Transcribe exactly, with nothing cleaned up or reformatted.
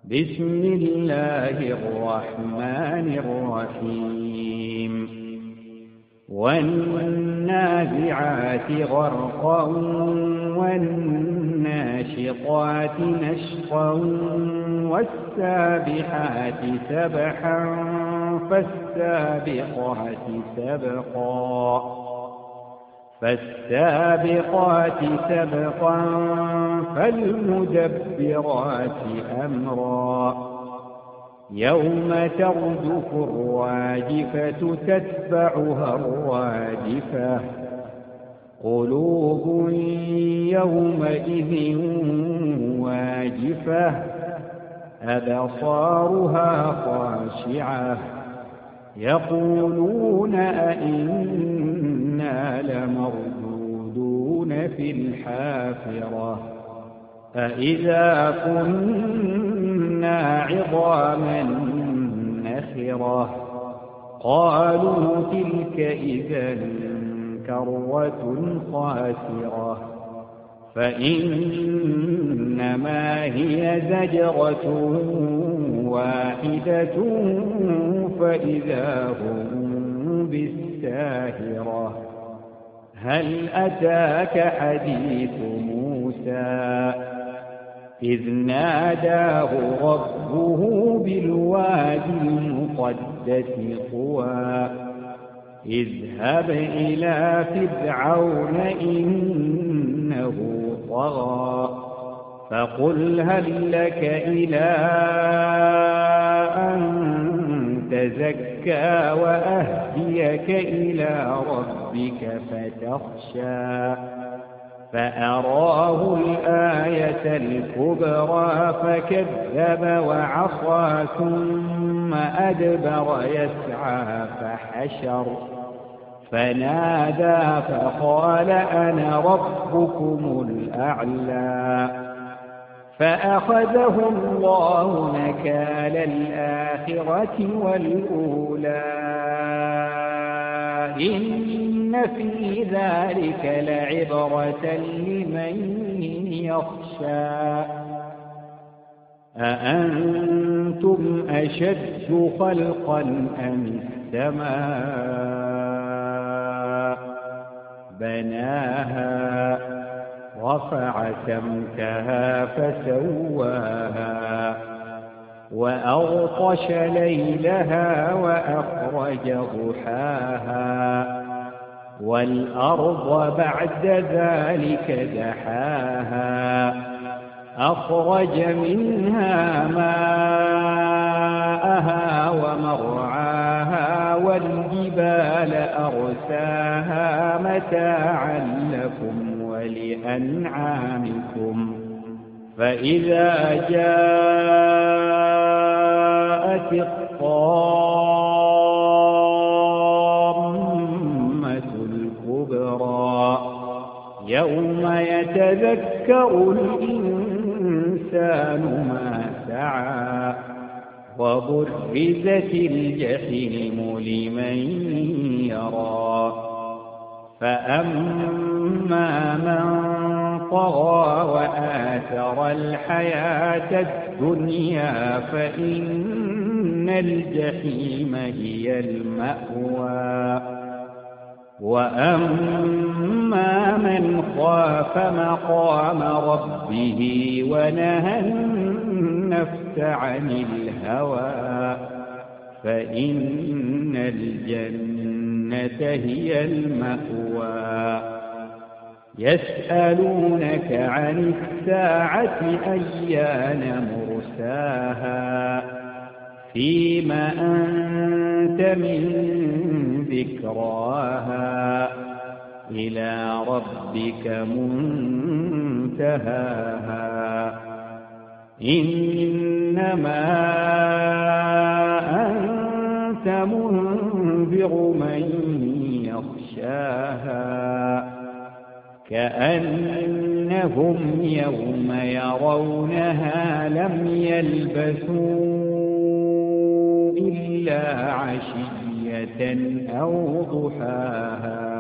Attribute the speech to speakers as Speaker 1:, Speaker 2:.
Speaker 1: بسم الله الرحمن الرحيم والنازعات غرقا والناشطات نشطا والسابحات سبحا فالسابقات سبقا فالسابقات سبقا فالمدبرات أمرا يوم ترجف الراجفة تتبعها الراجفة قلوب يومئذ واجفة أبصارها خاشعة يقولون أئنا لمردودون في الحافرة أإذا كنا عظاما نخرة قالوا تلك إذا كرة خاسرة فإنما هي زجرة واحدة فإذا هم بالساهرة هل أتاك حديث موسى إذ ناداه ربه بالوادي المقدس طوى اذهب إلى فرعون إنه طغى فقل هل لك إلى أن تزكى وأهديك إلى ربك فتخشى فأراه الآية الكبرى فكذب وعصى ثم أدبر يسعى فحشر فنادى فقال أنا ربكم الأعلى فأخذه الله نكال الآخرة والأولى إن في ذلك لعبرة لمن يخشى أأنتم أشد خلقا أم السماء بناها رفع سمكها فسواها وأغطش ليلها وأخرج ضحاها والأرض بعد ذلك دحاها أخرج منها ماءها ومرعاها والجبال أرساها متاعا لكم ولأنعامكم فإذا جاءت الطامة الكبرى يوم يتذكر الإنسان ما سعى وبرزت الجحيم لمن يرى فأما من طغى وآثر الحياة الدنيا فإن الجحيم هي المأوى وأما من خاف مقام ربه ونهى النفس عن الهوى فإن الجنة هي المأوى يسألونك عن الساعة أيان مرساها فيما أنت من ذكراها إلى ربك منتهاها إنما أنت منذر من يخشاها كأنهم يوم يرونها لم يلبثوا إلا عشية أو ضحاها